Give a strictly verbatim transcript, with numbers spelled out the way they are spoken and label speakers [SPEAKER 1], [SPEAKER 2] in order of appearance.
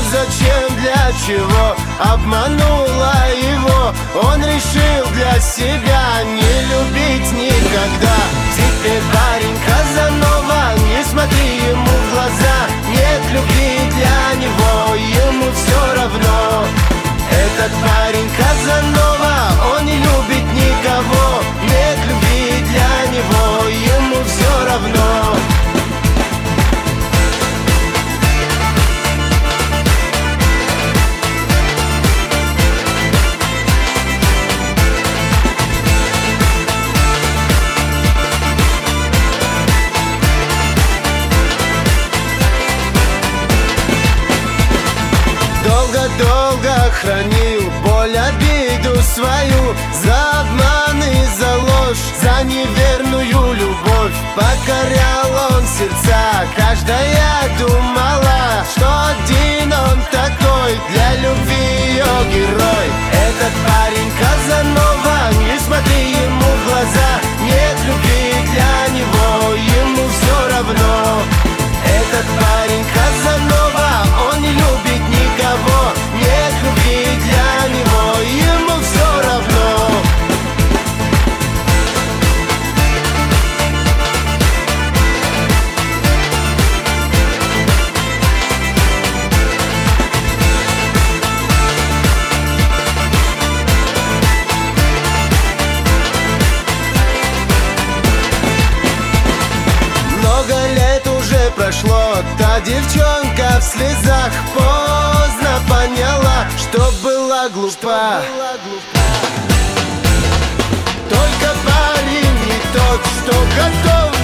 [SPEAKER 1] зачем, для чего обманула его. Он решил для себя не любить никогда. Теперь парень Казанова, не смотри ему в глаза. Нет любви для него, ему все равно. Этот парень Казанова, он не любит никого. Нет любви для него, ему все равно. Долго-долго хранил боль, обиду свою, за обман и за ложь, за неверную любовь. Покорял он сердца, каждая думала, что один он такой, для любви ее герой. Этот парень Казанова, не смотри ему в глаза. Нет любви для него, ему все равно. Этот парень Казанова, он не любит никого. Нет любви для него, ему все равно. Много лет уже прошло, та девчонка в слезах поздно поняла, что была глупа. Только парень не тот, что готов